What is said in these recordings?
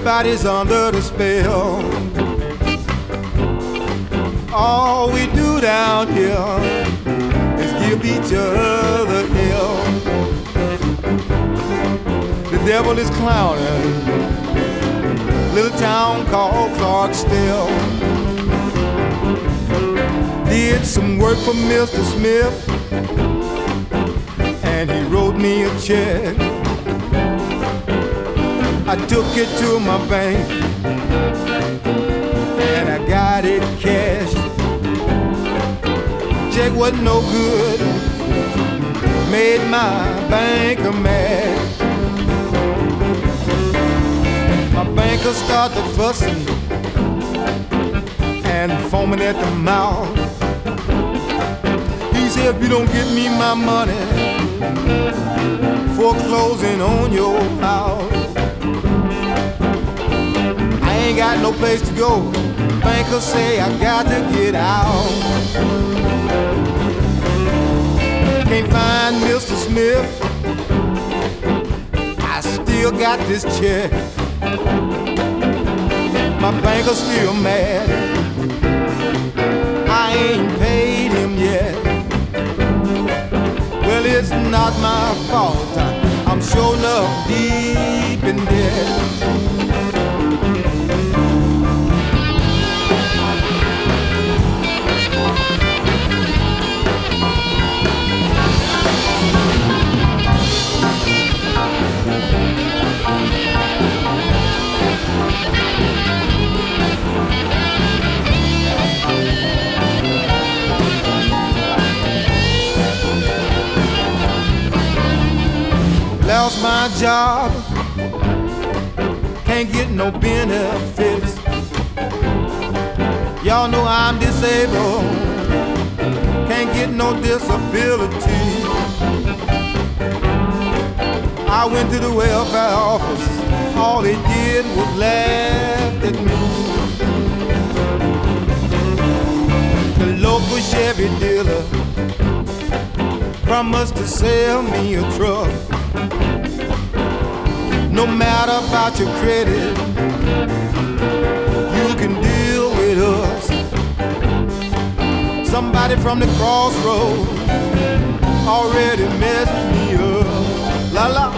Everybody's under the spell. All we do down here is give each other hell. The devil is clowning, little town called Clarksdale. Did some work for Mr. Smith, and he wrote me a check. I took it to my bank, and I got it cashed. Check wasn't no good, made my banker mad. My banker started fussing and foaming at the mouth. He said, if you don't get me my money, foreclosing on your house. I ain't got no place to go. Bankers say I got to get out. Can't find Mr. Smith. I still got this check. My banker's still mad. I ain't paid him yet. Well, it's not my fault. I'm sure enough deep in debt. Lost my job, can't get no benefits. Y'all know I'm disabled, can't get no disability. I went to the welfare office, all they did was laugh at me. The local Chevy dealer promised to sell me a truck. No matter about your credit, you can deal with us. Somebody from the crossroads already messed me up. La la.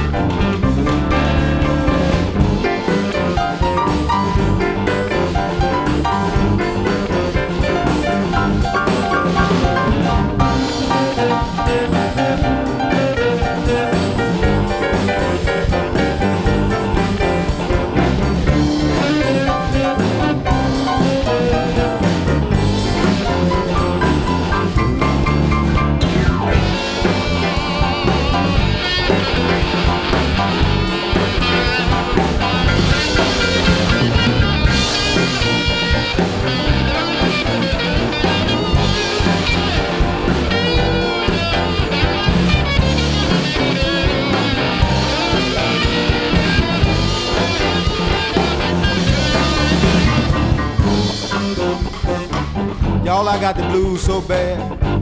Y'all, I got the blues so bad,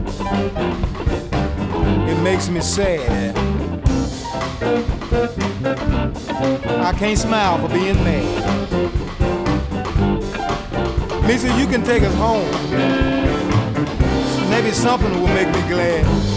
it makes me sad. I can't smile for being mad. Lisa, you can take us home. Maybe something will make me glad.